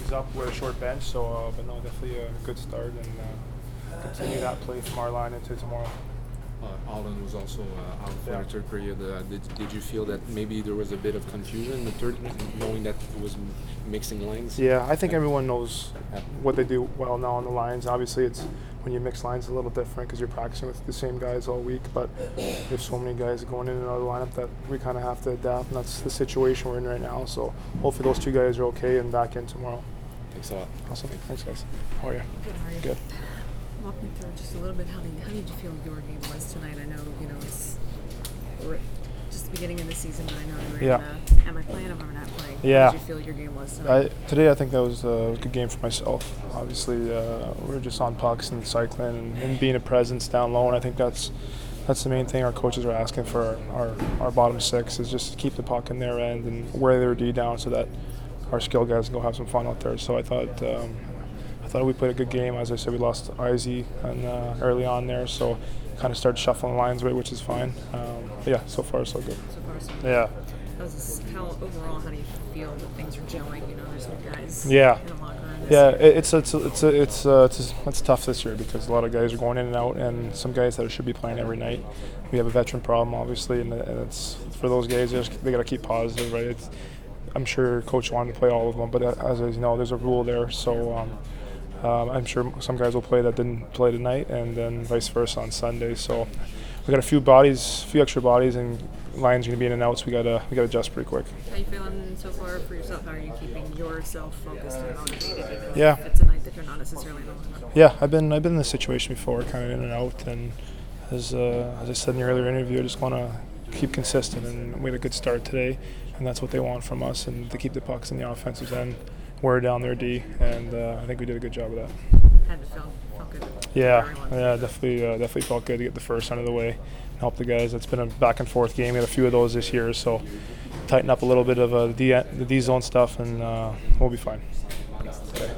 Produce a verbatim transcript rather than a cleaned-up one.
guys up with a short bench. So, uh, but no, definitely a good start and uh, continue that play from our line into tomorrow. Uh, Allen was also uh, out for Yeah. the third period. Uh, did, did you feel that maybe there was a bit of confusion in the third, knowing that it was m- mixing lines? Yeah, I think everyone knows Yeah. what they do well now on the lines. Obviously, it's when you mix lines, it's a little different because you're practicing with the same guys all week. But there's so many guys going in and out of the lineup that we kind of have to adapt, and that's the situation we're in right now. So hopefully those two guys are okay and back in tomorrow. Thanks a lot. Awesome. Thanks, guys. How are you? Good, how are you? Good. Walk me through just a little bit. How did, how did you feel your game was tonight? I know, you know, it's we're just the beginning of the season, but I know you were Yeah. in the, am I playing or am I not playing? Yeah. How did you feel your game was tonight? I, today I think that was a good game for myself. Obviously, uh, we were just on pucks and cycling and, and being a presence down low, and I think that's that's the main thing our coaches are asking for our, our, our bottom six is just to keep the puck in their end and wear their D down so that our skill guys can go have some fun out there. So I thought um, I thought we played a good game. As I said, we lost Izzy and uh, early on there, so kind of started shuffling lines away, which is fine. Um, but yeah, so far so good. So far, so Yeah. how's this, how overall, how do you feel that things are gelling? You know, there's new guys Yeah. in the locker room. this Yeah, year. it- it's it's it's it's uh, it's it's tough this year because a lot of guys are going in and out, and some guys that should be playing every night. We have a veteran problem, obviously, and, and it's for those guys. They, just, they got to keep positive, right? It's, I'm sure coach wanted to play all of them, but as you know, there's a rule there. So um, um, I'm sure some guys will play that didn't play tonight, and then vice versa on Sunday. So we got a few bodies, a few extra bodies, and lines going to be in and out. So we got to we got to adjust pretty quick. How you feeling so far for yourself? How are you keeping yourself focused and motivated? Even Yeah. If it's a night that you're not necessarily in the lineup? Yeah, I've been I've been in this situation before, kind of in and out, and as uh, as I said in the earlier interview, I just want to keep consistent, and we had a good start today, and that's what they want from us, and to keep the pucks in the offensive end, wear down their D, and uh, I think we did a good job of that. Had to feel, felt good. for Yeah, everyone. yeah, definitely, uh, definitely felt good to get the first out of the way and help the guys. It's been a back and forth game. We had a few of those this year, so tighten up a little bit of uh, the D, the D zone stuff, and uh, we'll be fine.